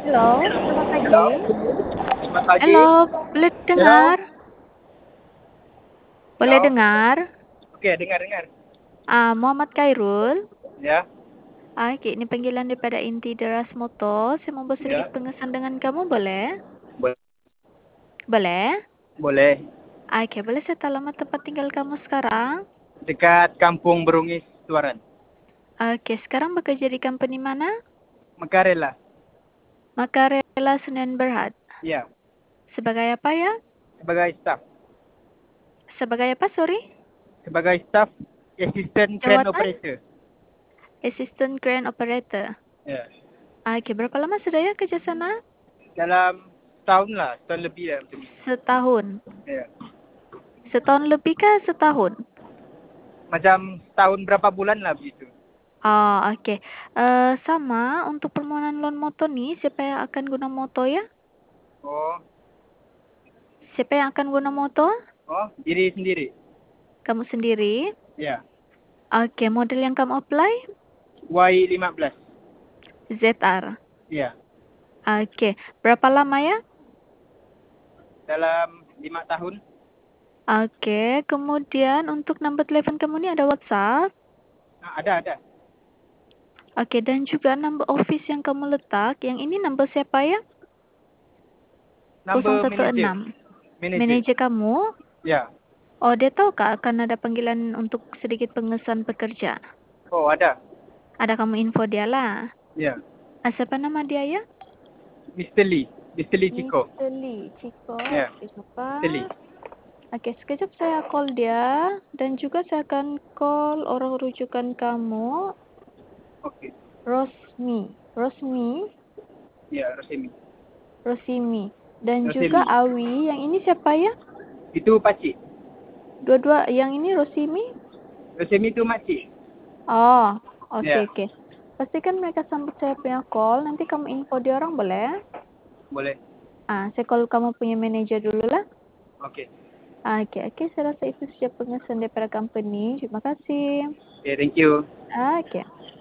Halo, selamat pagi. Selamat pagi. Halo, boleh Hello. dengar? Boleh Hello. dengar? Oke, dengar. Muhammad Khairul. Ya, Oke, ini panggilan daripada Inti Deras Motor. Saya mau ya. sedikit pengesan dengan kamu, boleh? Boleh. Boleh? Boleh. Oke, boleh saya tahu alamat tempat tinggal kamu sekarang? Dekat Kampung Berungis, Tuaran. Oke, sekarang bekerja di company mana? Makarela. Makarela Senen Berhad. Ya, Sebagai apa ya? sebagai staff. Sebagai apa, sorry? Sebagai staff assistant crane Jawatan? operator. Assistant Crane Operator. Ya. Oke, berapa lama sudah ya kerja sana? Dalam setahun lah, setahun lebih lah macam ni. Setahun. Ya. Setahun lebih kah setahun? Macam setahun berapa bulan lah begitu. Oh, oke. Sama untuk permohonan loan motor nih, siapa yang akan guna motor ya? Oh, Siapa yang akan guna motor? diri sendiri. Kamu sendiri. Ya. Oke, model yang kamu apply? Y15. ZR. Ya. Oke, berapa lama ya? Dalam 5 tahun. Oke, kemudian untuk number telepon kamu ini ada WhatsApp. Ada. Oke, dan juga number office yang kamu letak. Yang ini number siapa ya? Number manager. 016. Manager. Manajer kamu? Ya. Oh, dia tahu kak akan ada panggilan untuk sedikit pengesahan pekerja. Oh, ada. Ada kamu info dia lah. Ya. Siapa nama dia ya? Mr. Lee. Mr. Lee Chico. Mr. Lee, Chico. Ya. Oke, apa? Mr. Lee. Oke, sekejap saya call dia. Dan juga saya akan call orang rujukan kamu. Oke. Rosmi. Rosmi. Ya, Rosemi. Rosimi. Dan juga Rosemi. Awi. Yang ini siapa ya? Itu pakcik. Dua-dua. Yang ini Rosimi. Rosemi itu makcik. Oh, oke, Ya, oke. Pastikan mereka sambut saya punya call. Nanti kamu info dia orang boleh? boleh. Saya call kamu punya manajer dulu lah. Oke. Oke. Saya rasa itu saja pengesan daripada company. Terima kasih. Okay, thank you. Oke.